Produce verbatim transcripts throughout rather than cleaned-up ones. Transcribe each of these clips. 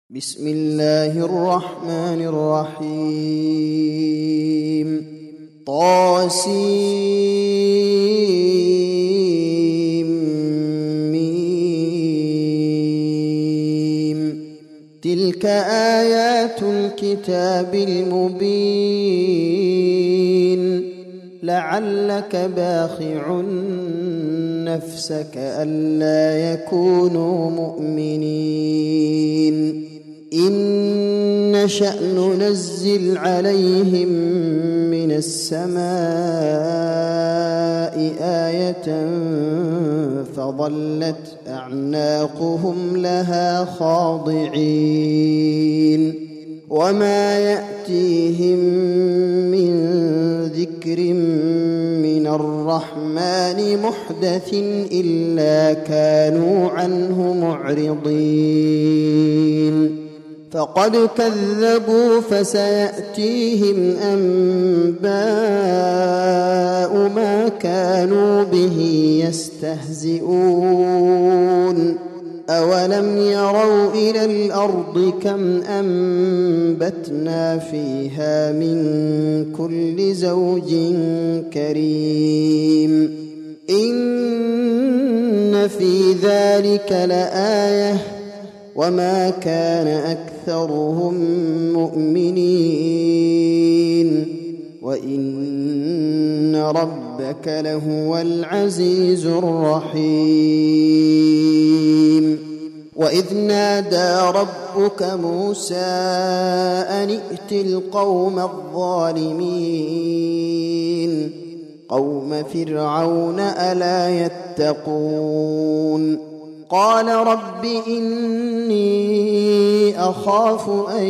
بسم الله الرحمن الرحيم طاسيم ميم تلك آيات الكتاب المبين لعلك باخع نفسك ألا يكونوا مؤمنين إن نشأ ننزل عليهم من السماء آية فظلت أعناقهم لها خاضعين وما يأتيهم من ذكر من الرحمن محدث إلا كانوا عنه معرضين فقد كذبوا فسيأتيهم أنباء ما كانوا به يستهزئون أولم يروا إلى الأرض كم أنبتنا فيها من كل زوج كريم إن في ذلك لآية وما كان أكثرهم مؤمنين وإن ربك لهو العزيز الرحيم وإذ نادى ربك موسى أن ائت القوم الظالمين قوم فرعون ألا يتقون قال رب إني أخاف أن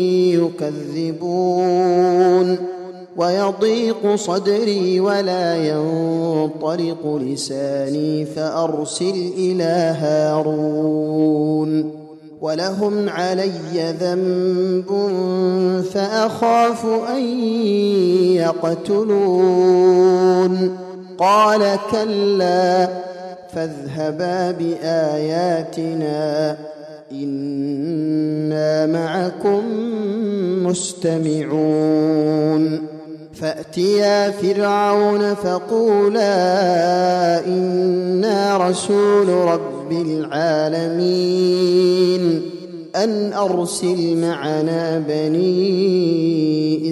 يكذبون ويضيق صدري ولا ينطلق لساني فأرسل إلى هارون ولهم علي ذنب فأخاف أن يقتلون قال كلا فاذهبا بآياتنا إنا معكم مستمعون فأتيا فرعون فقولا إنا رسول رب العالمين أن أرسل معنا بني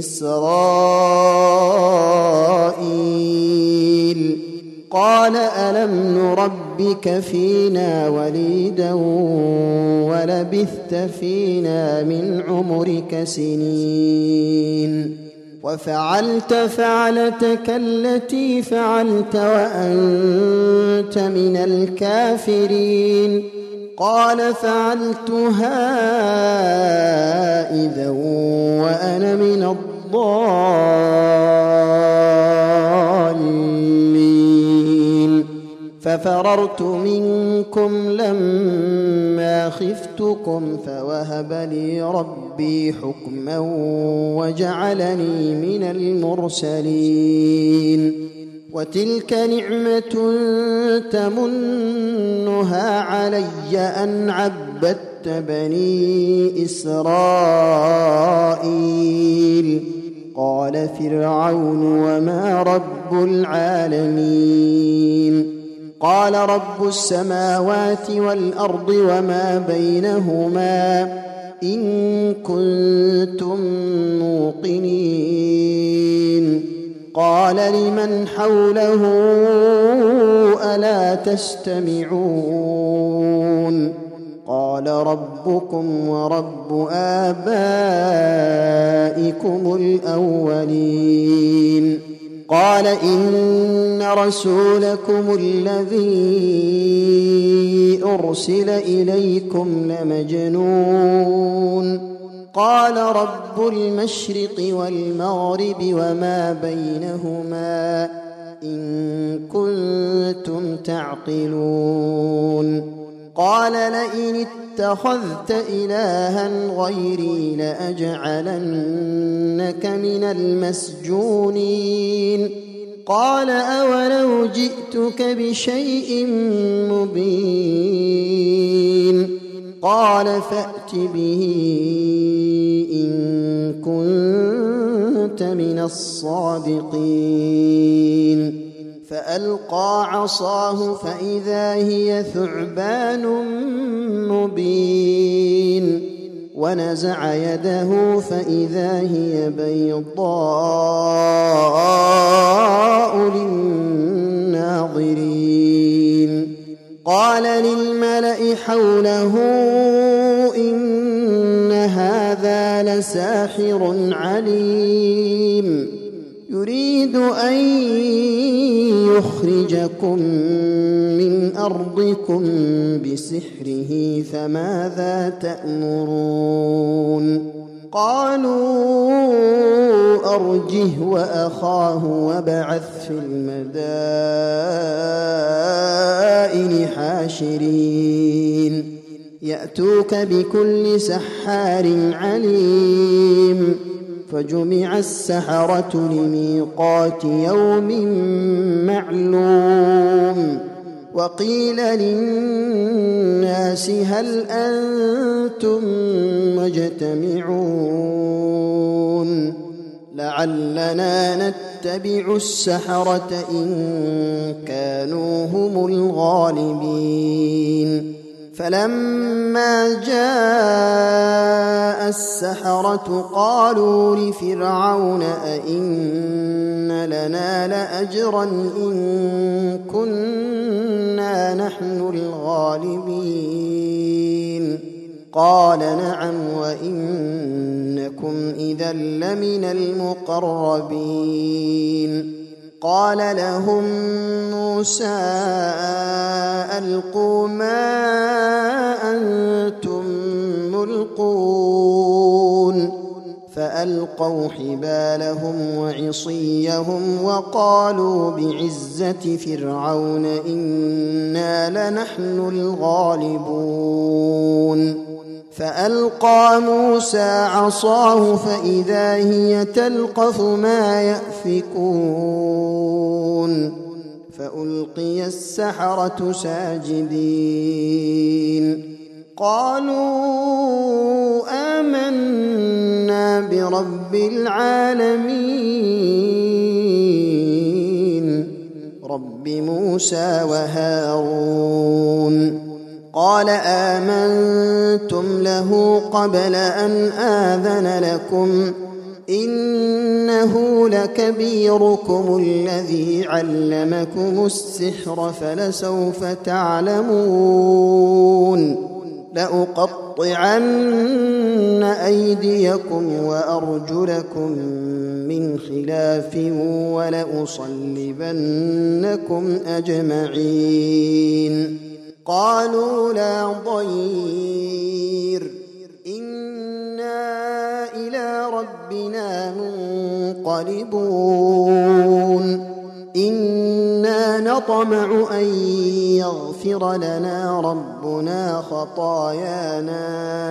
إسرائيل قال ألم نربك فينا وليدا ولبثت فينا من عمرك سنين وفعلت فعلتك التي فعلت وأنت من الكافرين قال فعلتها إذا وأنا من الضالين ففررت منكم لما خفتكم فوهب لي ربي حكما وجعلني من المرسلين وتلك نعمة تمنها علي أن عبدت بني إسرائيل قال فرعون وما رب العالمين قال رب السماوات والأرض وما بينهما إن كنتم موقنين قال لمن حوله ألا تستمعون قال ربكم ورب آبائكم الأولين قال إن رسولكم الذي أرسل إليكم لمجنون قال رب المشرق والمغرب وما بينهما إن كنتم تعقلون قال لئن اتخذت إلها غيري لأجعلنك من المسجونين قال أولو جئتك بشيء مبين قال فأت به إن كنت من الصادقين فألقى عصاه فإذا هي ثعبان مبين ونزع يده فإذا هي بيضاء للناظرين قال للملأ حوله إن هذا لساحر عليم يريد أن يخرجكم من أرضكم بسحره فماذا تأمرون قالوا أرجه وأخاه وابعث في المدائن حاشرين يأتوك بكل سحار عليم فجمع السحرة لميقات يوم معلوم وقيل للناس هل أنتم مجتمعون لعلنا نتبع السحرة إن كانوا هم الغالبين فلما جاء السحرة قالوا لفرعون أئن لنا لأجرا إن كنا نحن الغالبين قال نعم وإنكم إذا لمن المقربين قال لهم موسى ألقوا ما أنتم ملقون فألقوا حبالهم وعصيهم وقالوا بعزة فرعون إنا لنحن الغالبون فألقى موسى عصاه فإذا هي تلقف ما يأفكون فألقي السحرة ساجدين قالوا آمنا برب العالمين رب موسى وهارون قال آمنتم له قبل أن آذن لكم إنه لكبيركم الذي علمكم السحر فلسوف تعلمون لأقطعن أيديكم وأرجلكم من خلاف ولأصلبنكم أجمعين قالوا لا ضير إنا إلى ربنا منقلبون إنا نطمع أن يغفر لنا ربنا خطايانا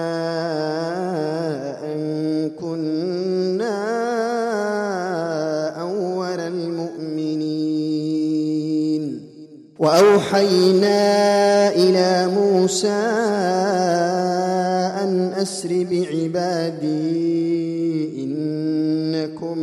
أن كنا أول المؤمنين وأوحينا إلى موسى أن أسر بعبادي إنكم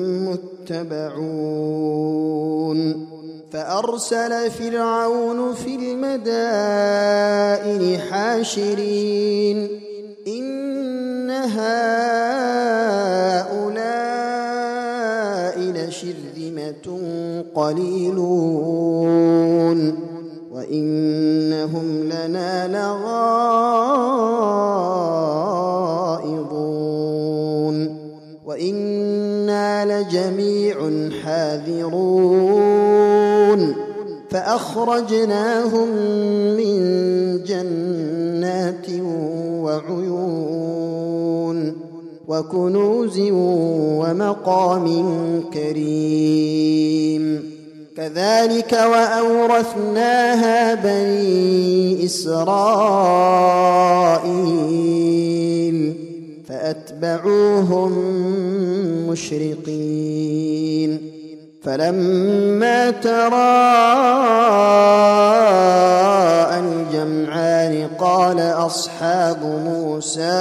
متبعون فأرسل فرعون في المدائن حاشرين إن هؤلاء لشرذمة قليلون وإنهم لنا لغائظون وإنا لجميع حاذرون فأخرجناهم من جنات وعيون وكنوز ومقام كريم كذلك وأورثناها بني إسرائيل فأتبعوهم مشرقين فلما تراءى الجمعان قال أصحاب موسى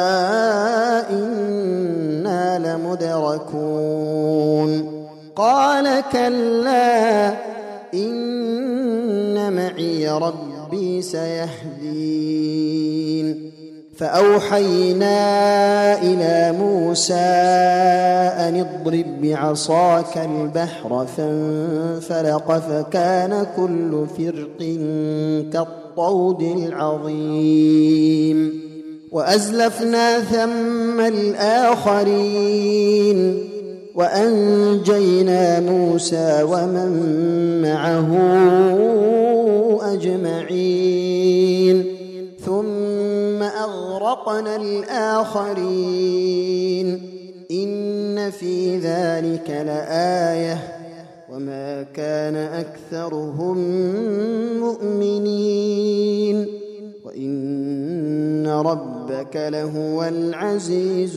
إنا لمدركون قال كلا إن معي ربي سيهدين فأوحينا إلى موسى أن اضرب بعصاك البحر فانفلق فكان كل فرق كالطود العظيم وأزلفنا ثم الآخرين وأنجينا موسى ومن معه أجمعين ثم أغرقنا الآخرين إن في ذلك لآية وما كان أكثرهم مؤمنين وإن ربك لهو العزيز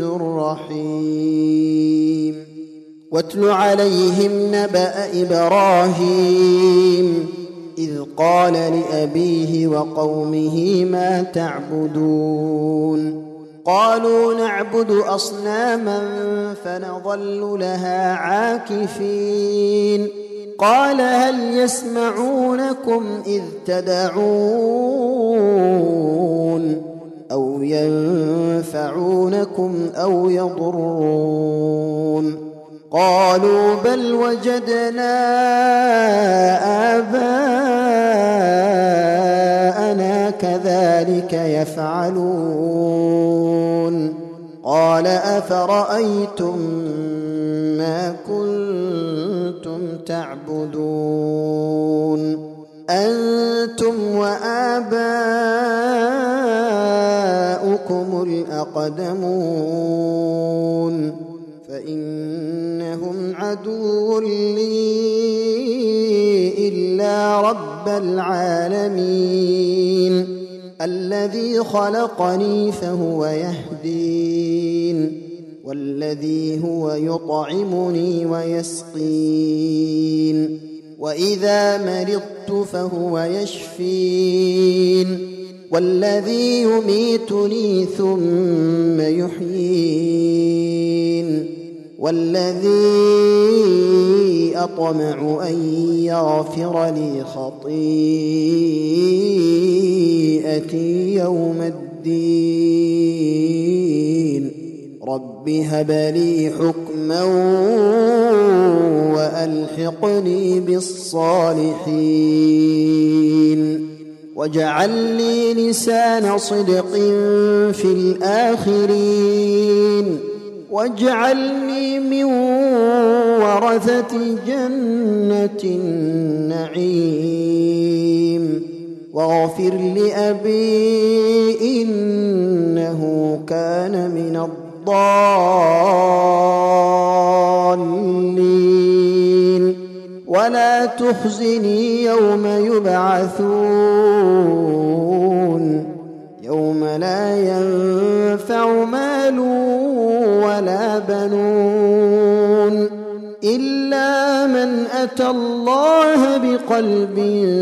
الرحيم واتل عليهم نبأ إبراهيم إذ قال لأبيه وقومه ما تعبدون قالوا نعبد أصناما فنظل لها عاكفين قال هل يسمعونكم إذ تدعون أو ينفعونكم أو يضرون قالوا بل وجدنا آباءنا كذلك يفعلون قال أفرأيتم ما كنتم تعبدون أنتم وآباؤكم الأقدمون فإنهم عدو لي إلا رب العالمين الذي خلقني فهو يهدين والذي هو يطعمني ويسقين وإذا مرضت فهو يشفين والذي يميتني ثم يحيين والذي أطمع أن يغفر لي خطيئتي يوم الدين رب هب لي حكما وألحقني بالصالحين واجعل لي لسان صدق في الآخرين واجعلني من ورثة جنة النعيم واغفر لأبي إنه كان من الضالين ولا تخزني يوم يبعثون يوم لا ينفع مال ولا بنون إلا من أتى الله بقلب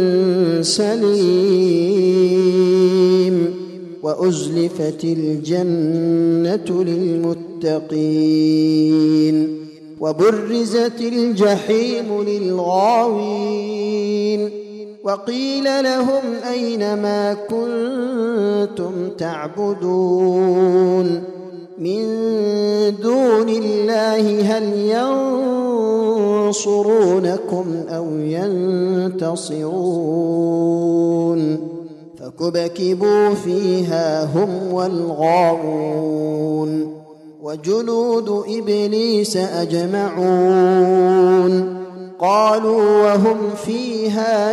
سليم وأزلفت الجنة للمتقين وبرزت الجحيم للغاوين وقيل لهم أين ما كنتم تعبدون من دون الله هل ينصرونكم أو ينتصرون فكبكبوا فيها هم والغاوون وجنود إبليس أجمعون قالوا وهم فيها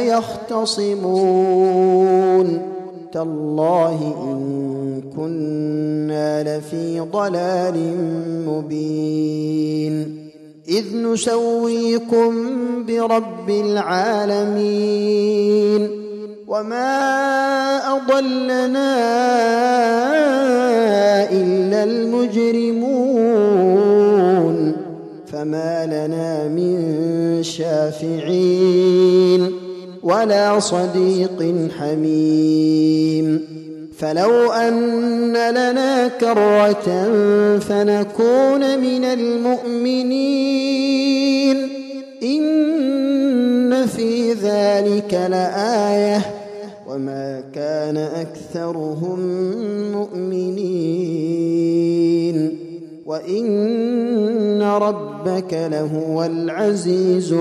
يختصمون تالله إن كنا لفي ضلال مبين إذ نسويكم برب العالمين وما أضلنا إلا المجرمون فما لنا من شافعين ولا صديق حميم فلو أن لنا كرة فنكون من المؤمنين إن في ذلك لآية وما كان أكثرهم مؤمنين وإن ربك لهو العزيز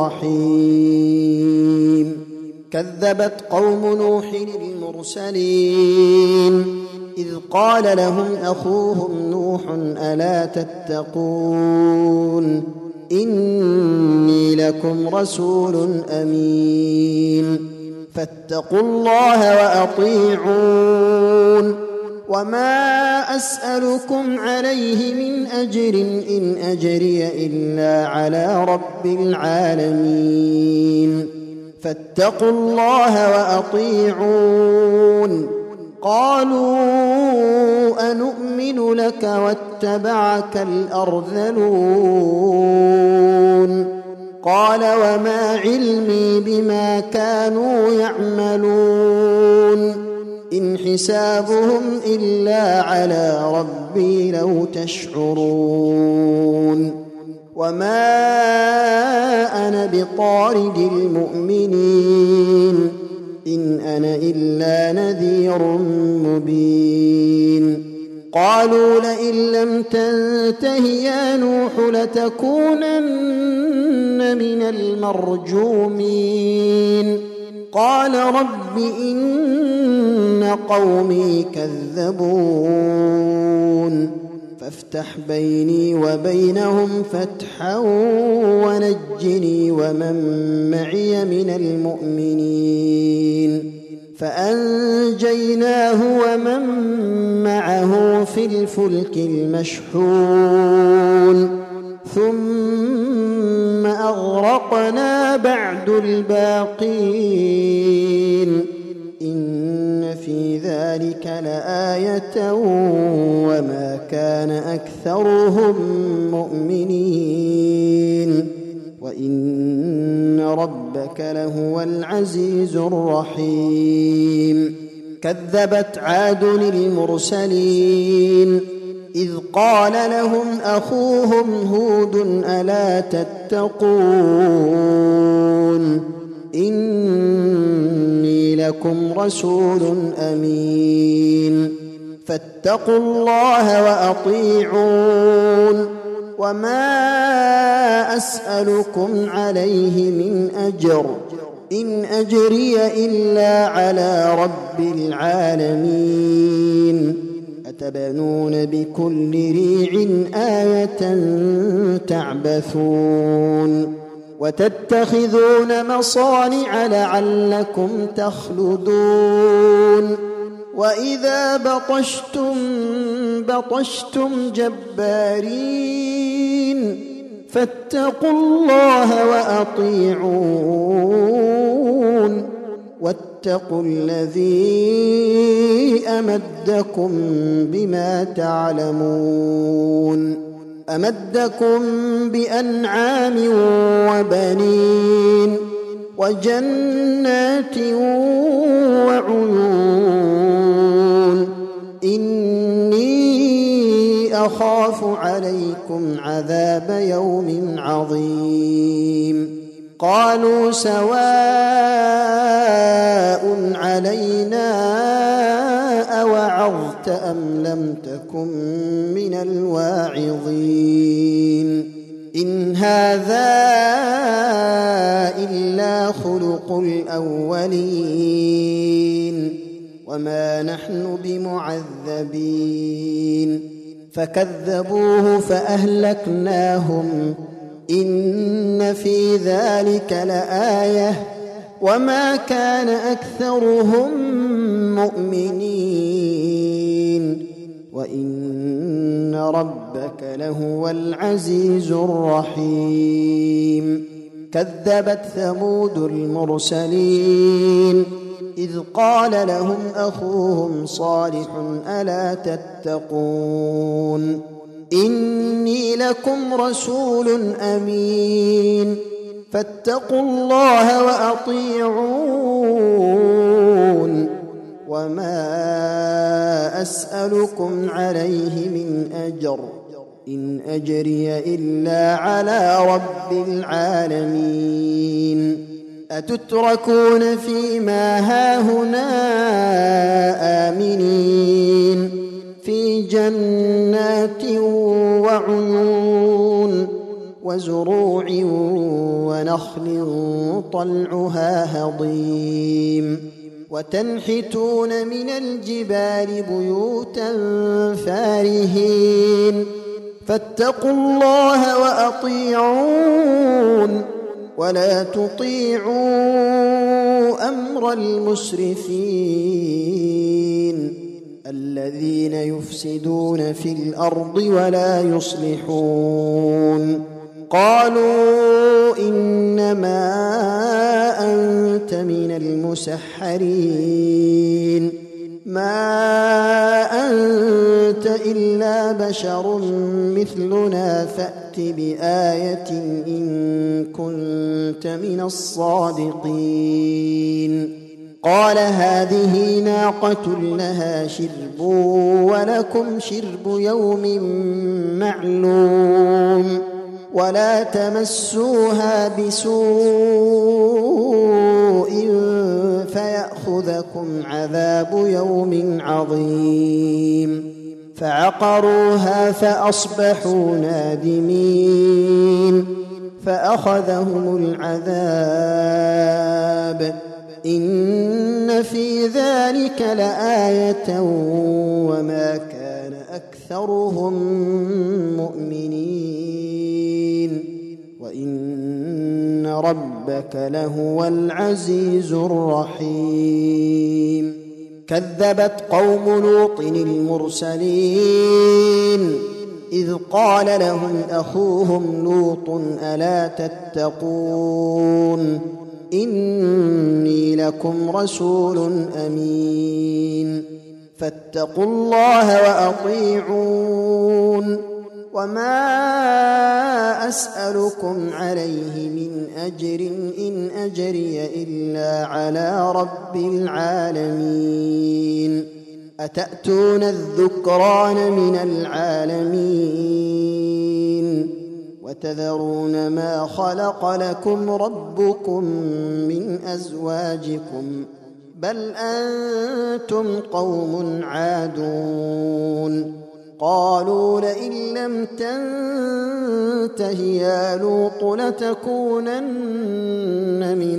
الرحيم كذبت قوم نوح المرسلين إذ قال لهم أخوهم نوح ألا تتقون إني لكم رسول أمين فاتقوا الله وأطيعون وما أسألكم عليه من أجر إن أجري إلا على رب العالمين فاتقوا الله وأطيعون قالوا أنؤمن لك واتبعك الأرذلون قال وما علمي بما كانوا يعملون إن حسابهم إلا على ربي لو تشعرون وما أنا بطارد المؤمنين إن أنا إلا نذير مبين قالوا لئن لم تنته يا نوح لتكونن من المرجومين قال رب إن قومي كذبون فافتح بيني وبينهم فتحا ونجني ومن معي من المؤمنين فأنجيناه ومن معه في الفلك المشحون ثم أغرقنا بعد الباقين إن في ذلك لآية وما كان أكثرهم مؤمنين وإن ربك لهو العزيز الرحيم كذبت عاد المرسلين إذ قال لهم أخوهم هود ألا تتقون إني لكم رسول أمين فاتقوا الله وأطيعون وما أسألكم عليه من أجر إن أجري إلا على رب العالمين أتبنون بكل ريع آية تعبثون وتتخذون مصانع لعلكم تخلدون وإذا بطشتم بطشتم جبارين فاتقوا الله وأطيعون واتقوا الذي أمدكم بما تعلمون أمدكم بأنعام وبنين وجنات وعيون إني أخاف عليكم عذاب يوم عظيم قالوا سواء علينا أوعظت أم لم تكن من الواعظين إن هذا إلا خلق الأولين وما نحن بمعذبين فكذبوه فأهلكناهم إن في ذلك لآية وما كان أكثرهم مؤمنين وإن ربك لهو العزيز الرحيم كذبت ثمود المرسلين إذ قال لهم أخوهم صالح ألا تتقون إني لكم رسول أمين فاتقوا الله وأطيعون وما أسألكم عليه من أجر إن أجري إلا على رب العالمين أتتركون فيما هاهنا آمنين في جنات وعيون وزروع ونخل طلعها هضيم وتنحتون من الجبال بيوتا فارهين فاتقوا الله وأطيعون ولا تطيعوا أمر المسرفين الذين يفسدون في الأرض ولا يصلحون قالوا إنما أنت من المسحرين ما أنت إلا بشر مثلنا فأت بآية إن كنت من الصادقين قال هذه ناقة لها شرب ولكم شرب يوم معلوم ولا تمسوها بسوء فيأخذكم عذاب يوم عظيم فعقروها فأصبحوا نادمين فأخذهم العذاب إن في ذلك لآية وما كان أكثرهم مؤمنين وإن ربك لهو العزيز الرحيم كذبت قوم لوط المرسلين إذ قال لهم أخوهم لوط ألا تتقون إني لكم رسول أمين فاتقوا الله وأطيعون وما أسألكم عليه من أجر إن أجري إلا على رب العالمين أتأتون الذكران من العالمين وتذرون ما خلق لكم ربكم من أزواجكم بل أنتم قوم عادون قالوا لئن لم تنته يا لوط لتكونن من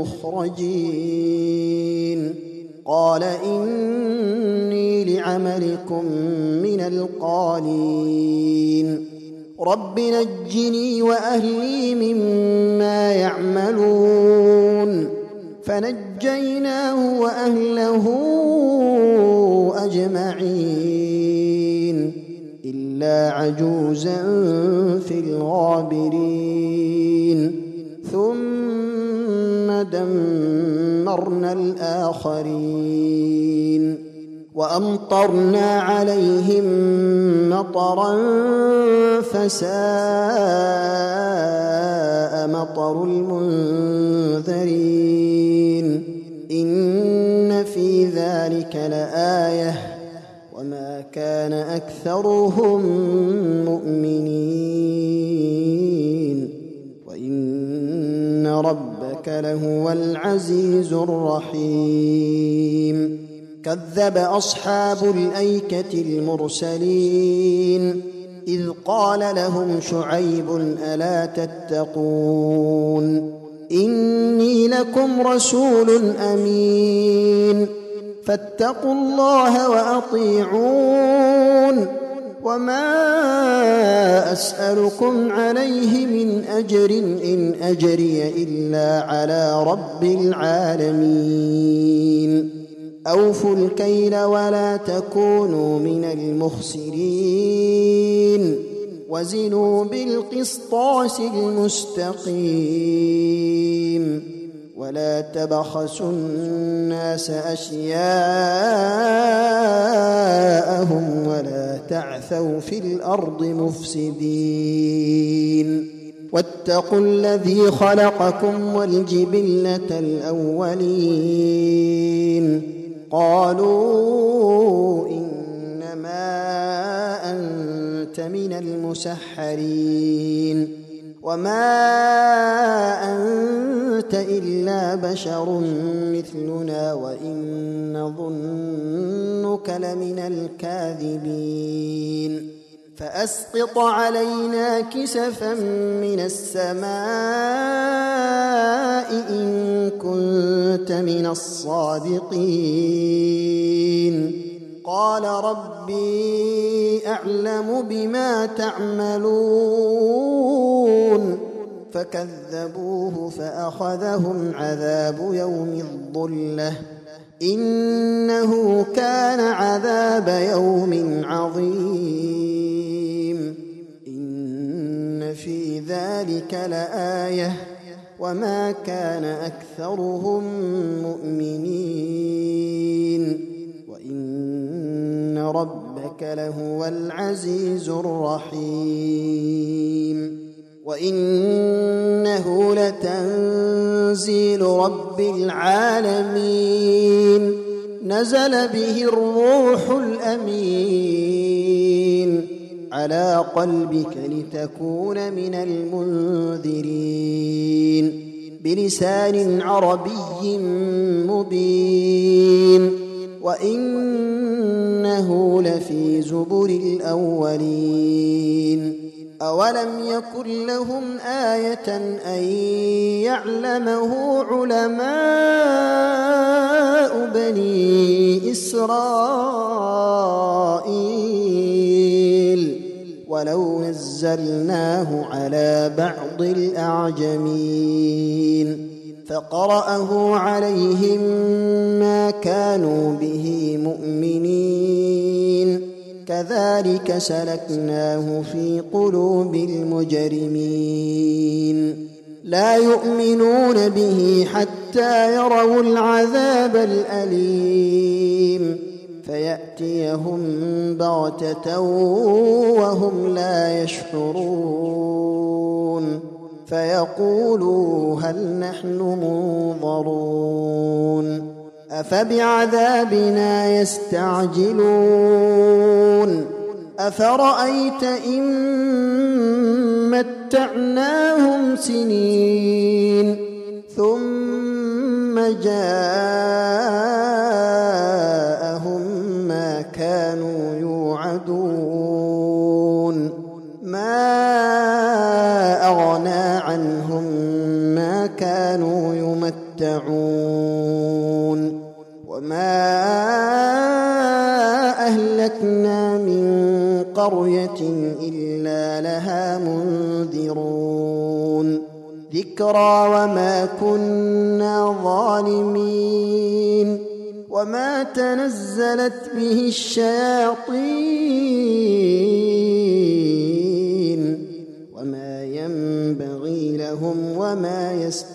المخرجين قال إني لعملكم من القالين رب نجني وأهلي مما يعملون فنجيناه وأهله أجمعين إلا عجوزا في الغابرين ثم دمرنا الآخرين وأمطرنا عليهم مطرا فساء مطر المنذرين إن في ذلك لآية وما كان أكثرهم مؤمنين وإن ربك لهو العزيز الرحيم كذب أصحاب الأيكة المرسلين إذ قال لهم شعيب ألا تتقون إني لكم رسول أمين فاتقوا الله وأطيعون وما أسألكم عليه من أجر إن أجري إلا على رب العالمين أوفوا الكيل ولا تكونوا من المخسرين وزنوا بالقسطاس المستقيم ولا تبخسوا الناس أشياءهم ولا تعثوا في الأرض مفسدين واتقوا الذي خلقكم والجبلة الأولين قالوا إنما أنت من المسحرين وما أنت إلا بشر مثلنا وإن نظنك لمن الكاذبين فأسقط علينا كسفا من السماء إن كنت من الصادقين قال ربي أعلم بما تعملون فكذبوه فأخذهم عذاب يوم الظلة إنه كان عذاب يوم عظيم إن في ذلك لآية وما كان أكثرهم مؤمنين وإن ربك لهو العزيز الرحيم وإنه لتنزيل رب العالمين نزل به الروح الأمين على قلبك لتكون من المنذرين بلسان عربي مبين وإنه لفي زبر الأولين أولم يكن لهم آية أن يعلمه علماء بني إسرائيل ولو نزلناه على بعض الأعجمين فقرأه عليهم ما كانوا به مؤمنين كذلك سلكناه في قلوب المجرمين لا يؤمنون به حتى يروا العذاب الأليم فيأتيهم بغتة وهم لا يشعرون فيقولوا هل نحن منظرون أفبعذابنا يستعجلون أفرأيت إن متعناهم سنين ثم جاءهم ما كانوا يوعدون ما أغنى عنهم ما كانوا يمتعون وما أهلكنا من قرية إلا لها منذرون ذكرى وما كنا ظالمين وما تنزلت به الشياطين وما ينبغي لهم وما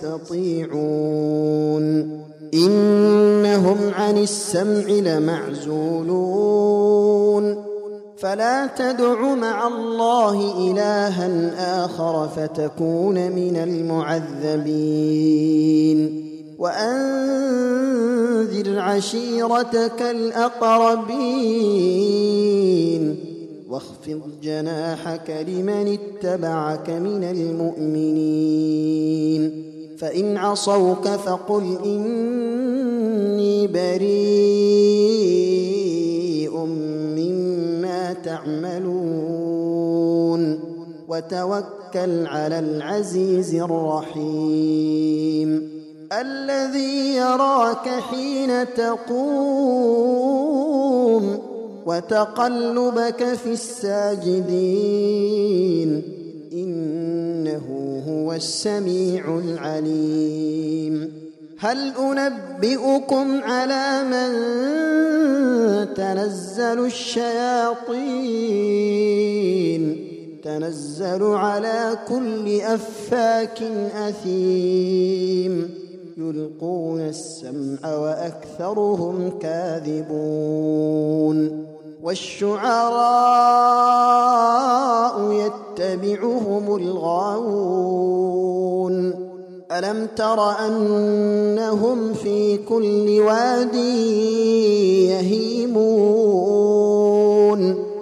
يستطيعون إنهم عن السمع لمعزولون فلا تدع مع الله إلها آخر فتكون من المعذبين وأنذر عشيرتك الأقربين واخفض جناحك لمن اتبعك من المؤمنين فإن عصوك فقل إني بريء مما تعملون وتوكل على العزيز الرحيم الذي يراك حين تقوم وتقلبك في الساجدين إنه هو السميع العليم هل أنبئكم على من تنزل الشياطين تنزل على كل أفاك أثيم يلقون السمع وأكثرهم كاذبون والشعراء يتبعهم الغاوون ألم تر أنهم في كل واد يهيمون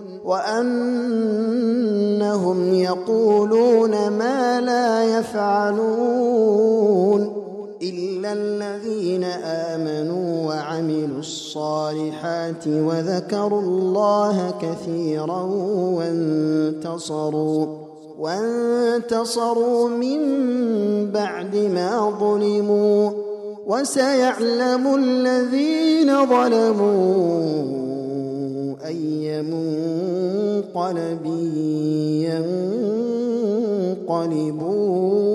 وأنهم يقولون ما لا يفعلون إلا الذين آمنوا وعملوا الصالحات وذكروا الله كثيرا وانتصروا وانتصروا من بعد ما ظلموا وسيعلم الذين ظلموا أي منقلب ينقلبون.